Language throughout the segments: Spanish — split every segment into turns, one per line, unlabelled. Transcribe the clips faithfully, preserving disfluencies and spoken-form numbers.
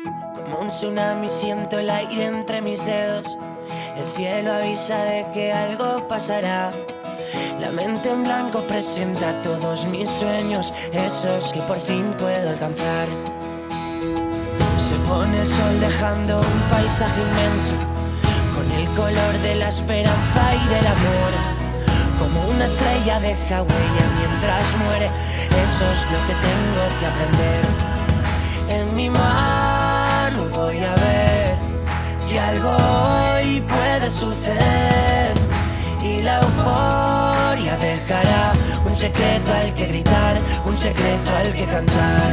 Como un tsunami siento el aire entre mis dedos. El cielo avisa de que algo pasará. La mente en blanco presenta todos mis sueños, esos que por fin puedo alcanzar. Se pone el sol dejando un paisaje inmenso, con el color de la esperanza y del amor. Como una estrella deja huella mientras muere, eso es lo que tengo que aprender. En mi mano voy a ver que algo hoy puede suceder, y la euforia dejará un secreto al que gritar, un secreto al que cantar.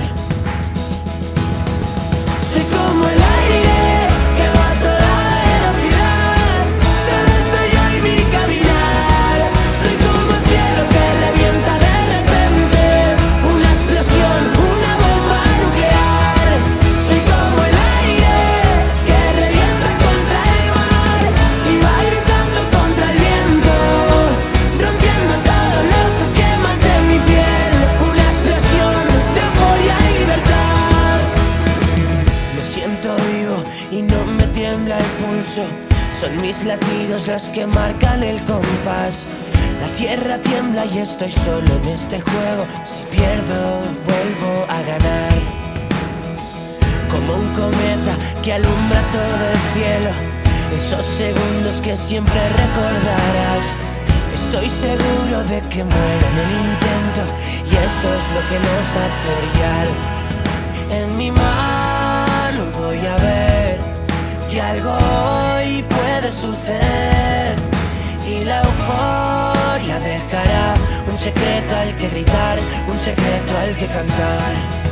Soy como el aire que va a toda velocidad, solo estoy yo y mi caminar. Soy como el cielo que revienta de repente, una explosión, una bomba nuclear. Soy como el aire que revienta contra el mar y va gritando contra el viento, rompiendo todos los esquemas de mi piel. Una explosión de euforia y libertad. Me siento vivo y no me tiembla el pulso, son mis latidos los que marcan el compás. La tierra tiembla y estoy solo en este juego, si pierdo vuelvo a ganar. Como un cometa que alumbra todo el cielo, esos segundos que siempre recordarás. Estoy seguro de que muero en el intento, y eso es lo que nos hace brillar. En mi mano voy a ver que algo hoy puede suceder, y la euforia dejará un secreto al que gritar, un secreto al que cantar.